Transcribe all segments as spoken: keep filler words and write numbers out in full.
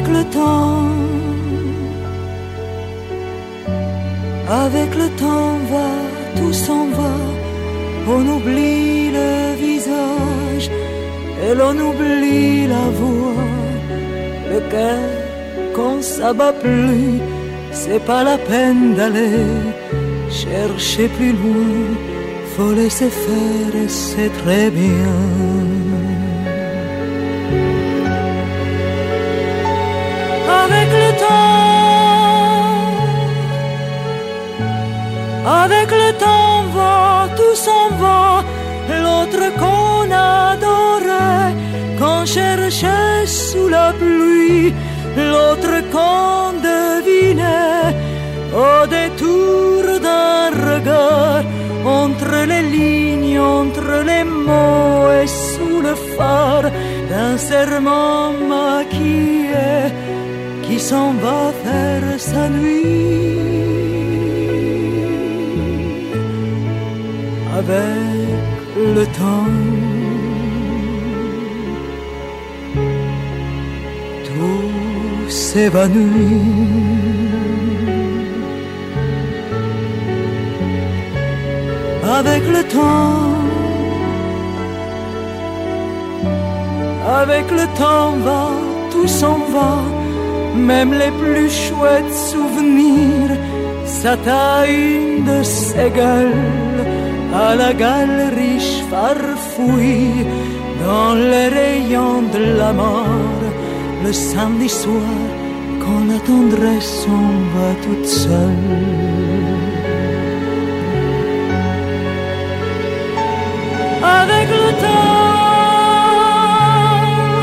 avec le temps, avec le temps va, tout s'en va, on oublie le visage et l'on oublie la voix, le cœur qu'on s'abat plus, c'est pas la peine d'aller chercher plus loin, faut laisser faire et c'est très bien. Avec le temps, avec le temps va, tout s'en va, l'autre qu'on adorait, qu'on cherchait sous la pluie, l'autre qu'on devinait au détour d'un regard, entre les lignes, entre les mots et sous le phare d'un serment maquillé qui s'en va faire sa nuit. Avec le temps, tout s'évanouit. Avec le temps, avec le temps va, tout s'en va, même les plus chouettes souvenirs s'attaillent de ces gueules à la galerie farfouille dans les rayons de la mort, le samedi soir quand la tendresse s'en va toute seule. Avec le temps,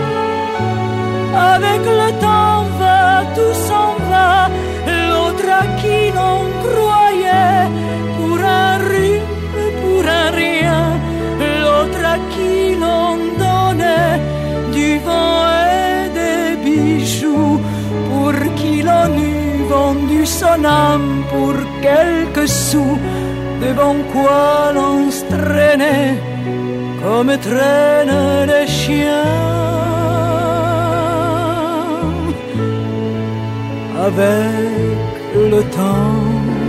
avec le temps va, tout s'en va, l'autre à qui l'on croyait pour un rhume, pour un rien, l'autre à qui l'on donnait du vent et des bijoux, pour qui l'on eût vendu son âme pour quelques sous, devant quoi l'on se traînait comme traînent les chiens. Avec le temps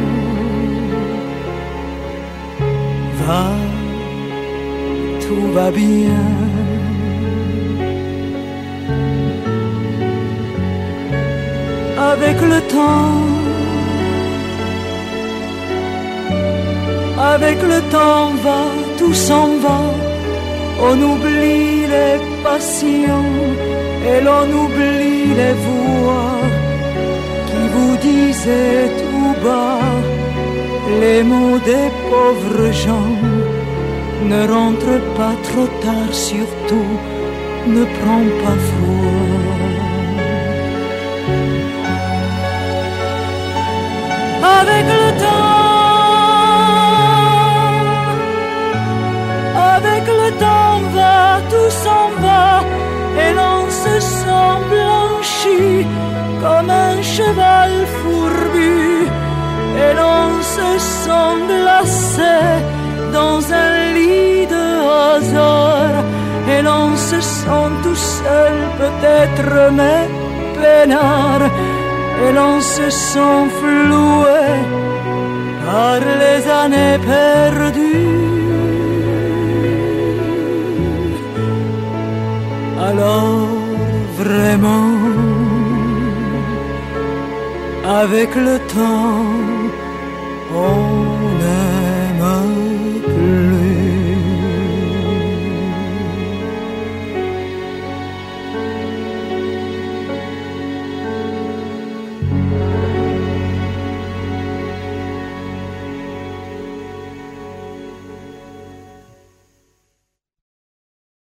va, tout va bien. Avec le temps, avec le temps va, tout s'en va, on oublie les passions et l'on oublie les voix qui vous disaient tout bas les mots des pauvres gens. Ne rentre pas trop tard, surtout ne prends pas froid. Avec le temps, avec le temps va, tout s'en va, et l'on se sent blanchi comme un cheval fourbu, et l'on se sent glacé dans un lit de hasard, et l'on se sent tout seul peut-être mais peinard, et l'on se sent floué par les années perdues. Alors vraiment, avec le temps, on